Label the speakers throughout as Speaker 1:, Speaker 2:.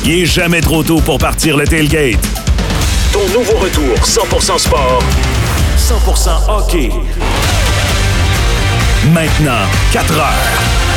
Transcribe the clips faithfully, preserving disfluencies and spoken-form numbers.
Speaker 1: Il est jamais trop tôt pour partir le tailgate. Ton nouveau retour cent pour cent sport, cent pour cent hockey. Maintenant, quatre heures.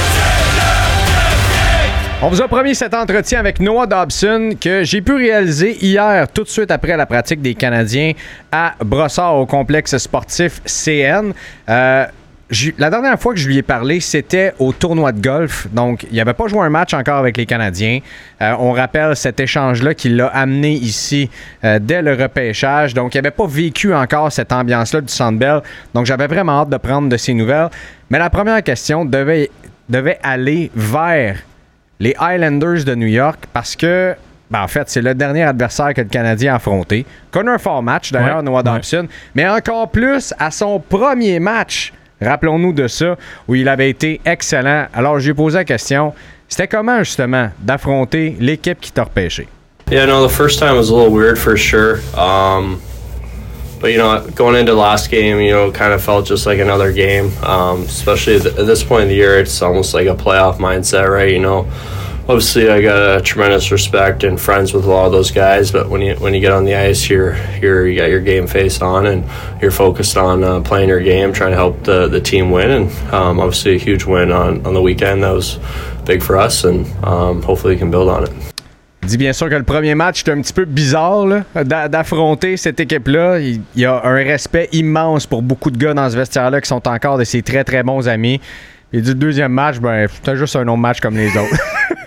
Speaker 2: On vous a promis cet entretien avec Noah Dobson que j'ai pu réaliser hier, tout de suite après la pratique des Canadiens à Brossard au complexe sportif C N. Euh, la dernière fois que je lui ai parlé, c'était au tournoi de golf. Donc, il n'avait pas joué un match encore avec les Canadiens. Euh, on rappelle cet échange-là qui l'a amené ici euh, dès le repêchage. Donc, il n'avait pas vécu encore cette ambiance-là du Centre Bell. Donc, j'avais vraiment hâte de prendre de ses nouvelles. Mais la première question devait, devait aller vers les Islanders de New York, parce que, ben en fait, c'est le dernier adversaire que le Canadien a affronté. Connu un fort match, d'ailleurs, ouais, Noah Dobson, ouais. Mais encore plus à son premier match, rappelons-nous de ça, où il avait été excellent. Alors, je lui ai posé la question, c'était comment, justement, d'affronter l'équipe qui t'a repêché?
Speaker 3: Yeah, no, the first time was a little weird for sure. Um, but, you know, going into last game, you know, kind of felt just like another game. Um, especially at, at this point in the year, it's almost like a playoff mindset, right? You know, obviously I got a tremendous respect and friends with a lot of those guys, but when you when you get on the ice, you're you're you got your game face on and you're focused on uh, playing your game, trying to help the the team win. And um, obviously a huge win on on the weekend. That was big for us, and um, hopefully we can build on it.
Speaker 2: Il dit bien sûr que le premier match, c'était un petit peu bizarre là, d'a- d'affronter cette équipe-là. Il y a un respect immense pour beaucoup de gars dans ce vestiaire-là qui sont encore de ses très très bons amis. Il dit le deuxième match, ben c'était juste un autre match comme les autres.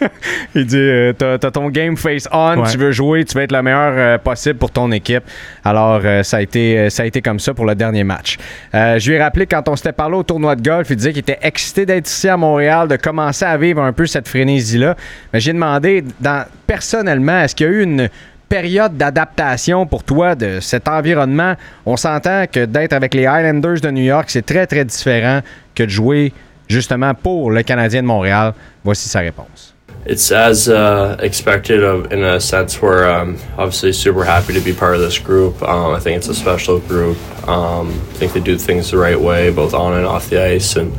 Speaker 2: Il dit euh, t'as, t'as ton game face on, ouais. Tu veux jouer, tu veux être le meilleur euh, possible pour ton équipe. Alors euh, ça a été euh, ça a été comme ça pour le dernier match. Euh, je lui ai rappelé quand on s'était parlé au tournoi de golf, il disait qu'il était excité d'être ici à Montréal, de commencer à vivre un peu cette frénésie-là. Mais j'ai demandé, dans, personnellement, est-ce qu'il y a eu une période d'adaptation pour toi de cet environnement? On s'entend que d'être avec les Islanders de New York, c'est très très différent que de jouer justement pour le Canadien de Montréal. Voici sa réponse.
Speaker 3: It's as uh, expected of, in a sense where I'm obviously super happy to be part of this group. Um, I think it's a special group. Um, I think they do things the right way, both on and off the ice. And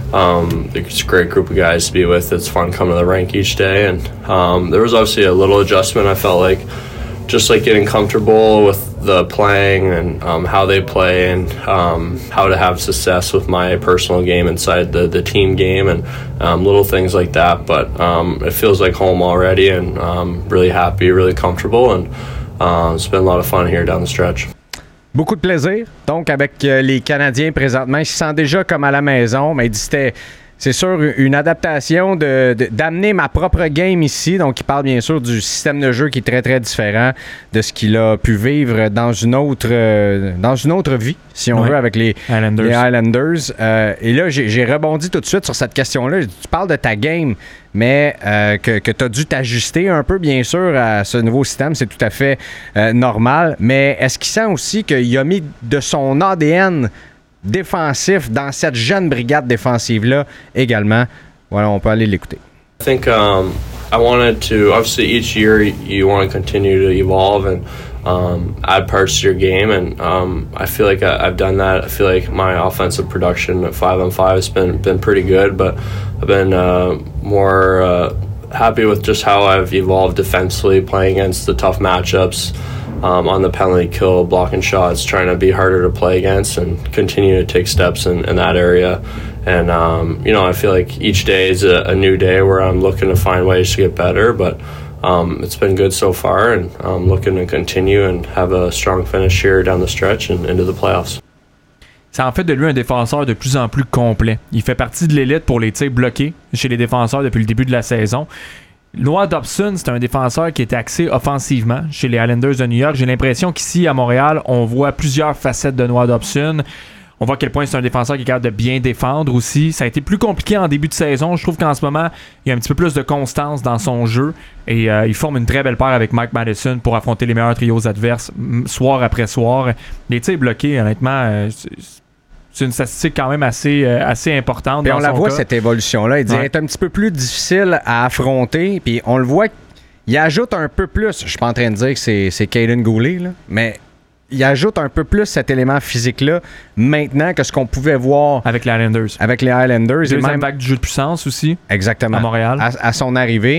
Speaker 3: um, it's a great group of guys to be with. It's fun coming to the rink each day. And um, there was obviously a little adjustment. I felt like just like getting comfortable with the playing and um, how they play and um, how to have success with my personal game inside the, the team game and um, little things like that. But um, it feels like home already, and I'm really happy, really comfortable, and uh, it's been a lot of fun here down the stretch.
Speaker 2: Beaucoup de plaisir. Donc, avec euh, les Canadiens présentement, ils se sentent déjà comme à la maison, mais il dit c'était... C'est sûr, une adaptation de, de, d'amener ma propre game ici. Donc, il parle bien sûr du système de jeu qui est très, très différent de ce qu'il a pu vivre dans une autre, euh, dans une autre vie, si on ouais. veut, avec les Highlanders. Les Highlanders. Euh, et là, j'ai, j'ai rebondi tout de suite sur cette question-là. Tu parles de ta game, mais euh, que, que tu as dû t'ajuster un peu, bien sûr, à ce nouveau système. C'est tout à fait euh, normal. Mais est-ce qu'il sent aussi qu'il a mis de son A D N défensif dans cette jeune brigade défensive-là également? Voilà, on peut aller l'écouter.
Speaker 3: I think um, I wanted to, obviously each year you want to continue to evolve and um, add parts to your game, and um, I feel like I, I've done that. I feel like my offensive production at five on five has been, been pretty good, but I've been uh, more uh, happy with just how I've evolved defensively, playing against the tough matchups. Um, on the penalty kill, blocking shots, trying to be harder to play against and continue to take steps in, in that area. And, um, you know, I feel like each day is a, a new day where I'm looking to find ways to get better, but um, it's been good so far, and I'm looking to continue and have a strong finish here down the stretch and into the playoffs.
Speaker 4: Ça en fait de lui un défenseur de plus en plus complet. Il fait partie de l'élite pour les tirs bloqués chez les défenseurs depuis le début de la saison. Noah Dobson, c'est un défenseur qui est axé offensivement chez les Islanders de New York. J'ai l'impression qu'ici, à Montréal, on voit plusieurs facettes de Noah Dobson. On voit à quel point c'est un défenseur qui est capable de bien défendre aussi. Ça a été plus compliqué en début de saison. Je trouve qu'en ce moment, il y a un petit peu plus de constance dans son jeu. Et euh, il forme une très belle paire avec Mike Matheson pour affronter les meilleurs trios adverses soir après soir. Les tirs bloqués, honnêtement... Euh, c'est, C'est une statistique quand même assez, euh, assez importante.
Speaker 2: Et on la voit,
Speaker 4: cas.
Speaker 2: cette évolution-là. Il dit ouais. être un petit peu plus difficile à affronter. Puis on le voit, il ajoute un peu plus. Je suis pas en train de dire que c'est, c'est Kaiden Goulet, là, mais il ajoute un peu plus cet élément physique-là maintenant que ce qu'on pouvait voir
Speaker 4: avec les Highlanders.
Speaker 2: Avec les Highlanders.
Speaker 4: Deuxième et même vague du jeu de puissance aussi.
Speaker 2: Exactement.
Speaker 4: À Montréal.
Speaker 2: À, à son arrivée.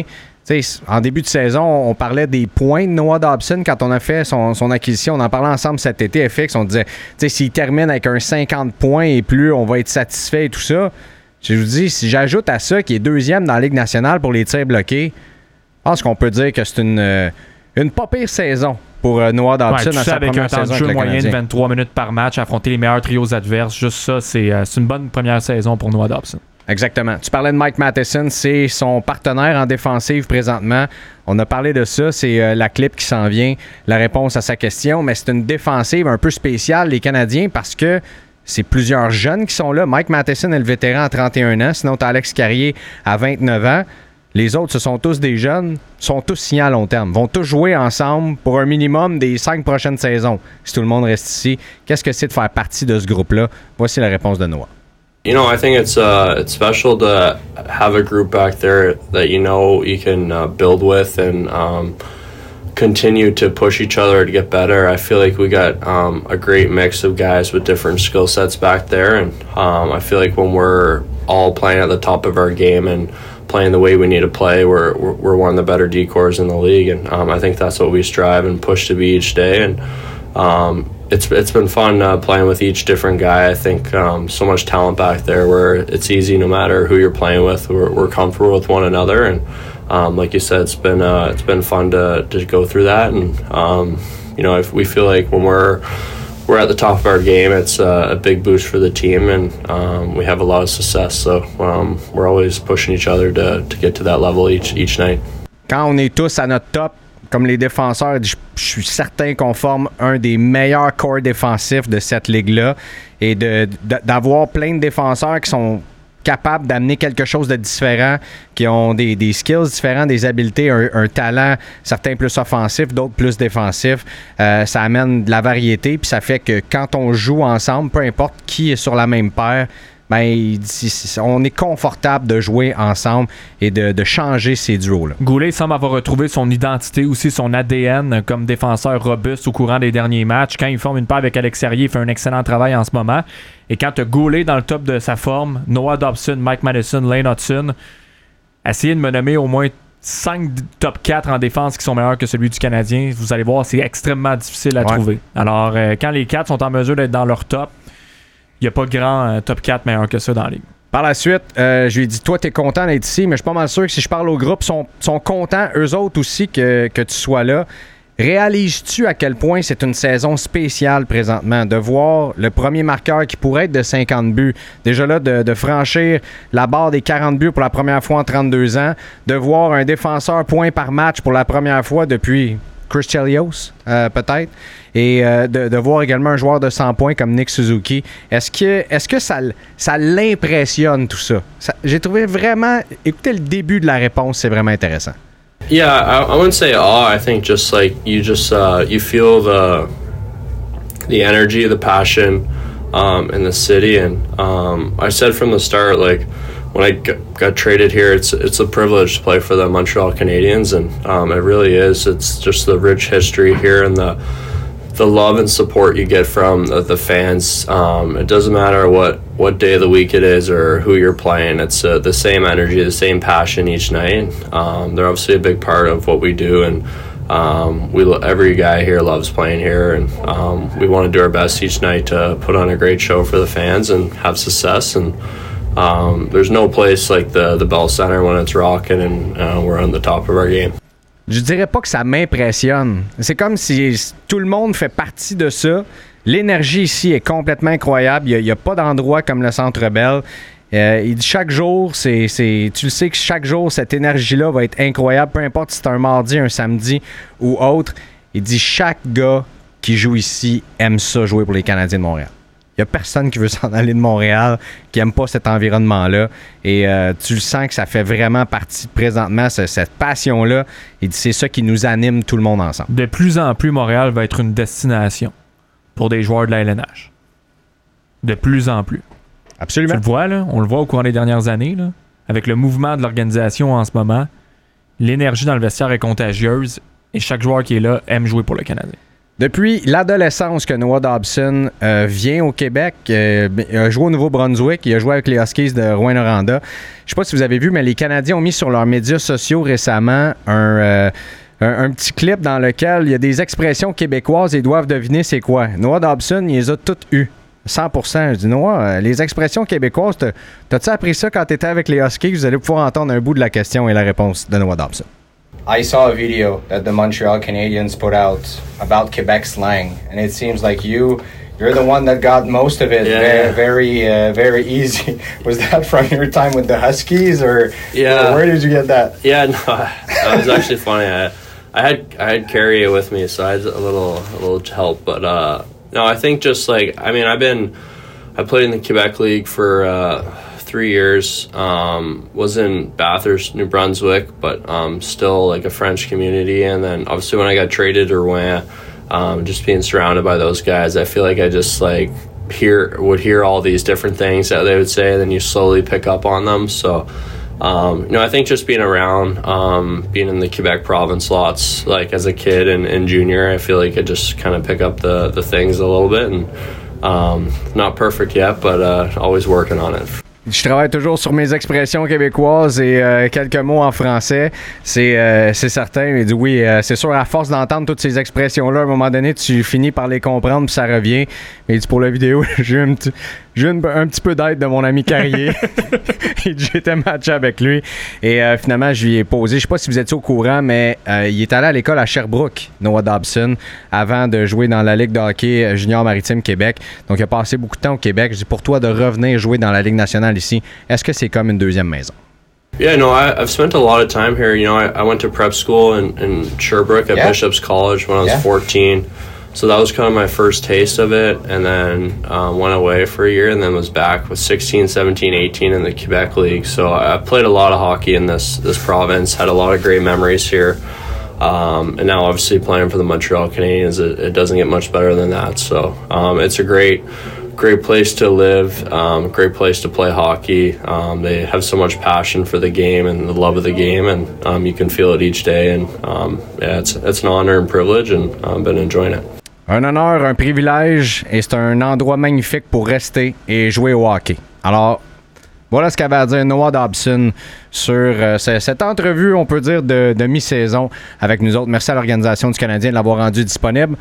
Speaker 2: T'sais, en début de saison, on parlait des points de Noah Dobson quand on a fait son, son acquisition. On en parlait ensemble cet été, F X. On disait, s'il termine avec un cinquante points et plus, on va être satisfait et tout ça. Je vous dis, si j'ajoute à ça qu'il est deuxième dans la Ligue nationale pour les tirs bloqués, je pense qu'on peut dire que c'est une, euh, une pas pire saison pour euh, Noah Dobson
Speaker 4: ouais,
Speaker 2: à sa
Speaker 4: avec
Speaker 2: première
Speaker 4: un temps
Speaker 2: saison
Speaker 4: de jeu
Speaker 2: avec le
Speaker 4: moyen de
Speaker 2: Canadien.
Speaker 4: vingt-trois minutes par match, affronter les meilleurs trios adverses. Juste ça, c'est, euh, c'est une bonne première saison pour Noah Dobson.
Speaker 2: Exactement. Tu parlais de Mike Matheson, c'est son partenaire en défensive présentement. On a parlé de ça, c'est euh, la clip qui s'en vient, la réponse à sa question, mais c'est une défensive un peu spéciale, les Canadiens, parce que c'est plusieurs jeunes qui sont là. Mike Matheson est le vétéran à trente et un ans, sinon tu as Alex Carrier à vingt-neuf ans. Les autres, ce sont tous des jeunes, sont tous signés à long terme, vont tous jouer ensemble pour un minimum des cinq prochaines saisons, si tout le monde reste ici. Qu'est-ce que c'est de faire partie de ce groupe-là? Voici la réponse de Noah.
Speaker 3: You know, I think it's uh, it's special to have a group back there that you know you can uh, build with and um, continue to push each other to get better. I feel like we got um, a great mix of guys with different skill sets back there, and um, I feel like when we're all playing at the top of our game and playing the way we need to play, we're we're, we're one of the better D-cores in the league, and um, I think that's what we strive and push to be each day. And um, It's it's been fun uh, playing with each different guy. I think um, so much talent back there where it's easy no matter who you're playing with. We're we're comfortable with one another, and um, like you said, it's been uh, it's been fun to to go through that. And um, you know, if we feel like when we're we're at the top of our game, it's uh, a big boost for the team, and um, we have a lot of success. So um, we're always pushing each other to to get to that level each each night.
Speaker 2: Quand on est tous à notre top, comme les défenseurs, je, je suis certain qu'on forme un des meilleurs corps défensifs de cette ligue-là. Et de, de, d'avoir plein de défenseurs qui sont capables d'amener quelque chose de différent, qui ont des, des skills différents, des habiletés, un, un talent, certains plus offensifs, d'autres plus défensifs. Euh, ça amène de la variété, puis ça fait que quand on joue ensemble, peu importe qui est sur la même paire, ben, on est confortable de jouer ensemble et de, de changer ces duos-là.
Speaker 4: Goulet semble avoir retrouvé son identité, aussi son A D N comme défenseur robuste au courant des derniers matchs. Quand il forme une paire avec Alex Carrier, il fait un excellent travail en ce moment. Et quand tu as Goulet dans le top de sa forme, Noah Dobson, Mike Matheson, Lane Hudson, essayez de me nommer au moins cinq top quatre en défense qui sont meilleurs que celui du Canadien. Vous allez voir, c'est extrêmement difficile à
Speaker 2: ouais.
Speaker 4: trouver. Alors, euh, quand les quatre sont en mesure d'être dans leur top, il n'y a pas grand euh, top quatre meilleur que ça dans la ligue.
Speaker 2: Par la suite, euh, je lui ai dit, toi, t'es content d'être ici, mais je suis pas mal sûr que si je parle au groupe, ils sont, sont contents, eux autres aussi, que, que tu sois là. Réalises-tu à quel point c'est une saison spéciale présentement, de voir le premier marqueur qui pourrait être de cinquante buts, déjà là, de, de franchir la barre des quarante buts pour la première fois en trente-deux ans, de voir un défenseur point par match pour la première fois depuis Chris Chelios, euh, peut-être, et euh, de, de voir également un joueur de cent points comme Nick Suzuki. Est-ce que, est-ce que ça, ça l'impressionne tout ça? ça? J'ai trouvé vraiment... Écoutez le début de la réponse, c'est vraiment intéressant.
Speaker 3: Yeah, I, I wouldn't say awe. I think just like you just uh, you feel the the energy, the passion um, in the city, and um, I said from the start, like when I got, got traded here, it's it's a privilege to play for the Montreal Canadiens, and um, it really is. It's just the rich history here and the the love and support you get from the, the fans. Um, it doesn't matter what, what day of the week it is or who you're playing. It's uh, the same energy, the same passion each night. Um, they're obviously a big part of what we do, and um, we every guy here loves playing here, and um, we want to do our best each night to put on a great show for the fans and have success. And um, there's no place like the the Bell Center when it's rocking and uh, we're on the top of our game.
Speaker 2: Je dirais pas que ça m'impressionne. C'est comme si tout le monde fait partie de ça. L'énergie ici est complètement incroyable. Il n'y a, a pas d'endroit comme le Centre Bell. Euh, il dit chaque jour, c'est, c'est, tu le sais que chaque jour, cette énergie-là va être incroyable. Peu importe si c'est un mardi, un samedi ou autre. Il dit chaque gars qui joue ici aime ça, jouer pour les Canadiens de Montréal. Il n'y a personne qui veut s'en aller de Montréal, qui n'aime pas cet environnement-là. Et euh, tu le sens que ça fait vraiment partie présentement, ce, cette passion-là. Il dit c'est ça qui nous anime tout le monde ensemble.
Speaker 4: De plus en plus, Montréal va être une destination pour des joueurs de la L N H. De plus en plus.
Speaker 2: Absolument.
Speaker 4: Tu le vois, là, on le voit au cours des dernières années, là, avec le mouvement de l'organisation en ce moment. L'énergie dans le vestiaire est contagieuse et chaque joueur qui est là aime jouer pour le Canadien.
Speaker 2: Depuis l'adolescence que Noah Dobson euh, vient au Québec, euh, il a joué au Nouveau-Brunswick, il a joué avec les Huskies de Rouyn-Noranda. Je sais pas si vous avez vu, mais les Canadiens ont mis sur leurs médias sociaux récemment un, euh, un, un petit clip dans lequel il y a des expressions québécoises et ils doivent deviner c'est quoi. Noah Dobson, il les a toutes eues. cent pour cent. Je dis, Noah, les expressions québécoises, t'as, t'as-tu appris ça quand t'étais avec les Huskies? Vous allez pouvoir entendre un bout de la question et la réponse de Noah Dobson.
Speaker 5: I saw a video that the Montreal Canadiens put out about Quebec slang, and it seems like you, you're the one that got most of it.
Speaker 3: Yeah,
Speaker 5: very,
Speaker 3: yeah.
Speaker 5: very, uh, very easy. Was that from your time with the Huskies, or
Speaker 3: Yeah.
Speaker 5: where did you get that?
Speaker 3: Yeah, no, that was actually funny. I, I had I had Carrier with me, so I had a little a little help. But uh, no, I think just like I mean, I've been I played in the Quebec League for uh, three years. Um, was in Bathurst, New Brunswick, but um, still like a French community. And then obviously when I got traded to Rouen, um, just being surrounded by those guys, I feel like I just like hear would hear all these different things that they would say, and then you slowly pick up on them. So. Um, you know, I think just being around, um, being in the Quebec province lots, like as a kid and, and junior, I feel like I just kind of pick up the, the things a little bit, and um, not perfect yet, but uh, always working on it.
Speaker 2: Je travaille toujours sur mes expressions québécoises et euh, quelques mots en français. C'est, euh, c'est certain. Il dit oui, euh, c'est sûr, à force d'entendre toutes ces expressions-là, à un moment donné, tu finis par les comprendre puis ça revient. Mais il dit pour la vidéo, j'ai eu un petit, j'ai eu un, un petit peu d'aide de mon ami Carrier. Et j'étais matché avec lui. Et euh, finalement, je lui ai posé, je sais pas si vous étiez au courant, mais euh, il est allé à l'école à Sherbrooke, Noah Dobson, avant de jouer dans la Ligue de hockey junior maritime Québec. Donc, il a passé beaucoup de temps au Québec. Je dis pour toi de revenir jouer dans la Ligue nationale ici, est-ce que c'est comme une deuxième maison?
Speaker 3: Yeah, no, I, I've spent a lot of time here. You know, I, I went to prep school in, in Sherbrooke at
Speaker 5: Yeah.
Speaker 3: Bishop's College when I was
Speaker 5: Yeah.
Speaker 3: fourteen. So that was kind of my first taste of it, and then um, went away for a year and then was back with sixteen, seventeen, eighteen in the Quebec League. So I played a lot of hockey in this, this province, had a lot of great memories here. Um, and now obviously playing for the Montreal Canadiens, it, it doesn't get much better than that. So um, it's a great... Great place to live, um, great place to play hockey. Um, they have so much passion for the game and the love of the game, and um, you can feel it each day. And um, yeah, it's it's an honor and privilege, and I've been enjoying it.
Speaker 2: Un honneur, un privilège, et c'est un endroit magnifique pour rester et jouer au hockey. Alors, voilà ce qu'avait à dire Noah Dobson sur euh, cette entrevue, on peut dire, de, de mi-saison avec nous autres. Merci à l'organisation du Canadien de l'avoir rendu disponible.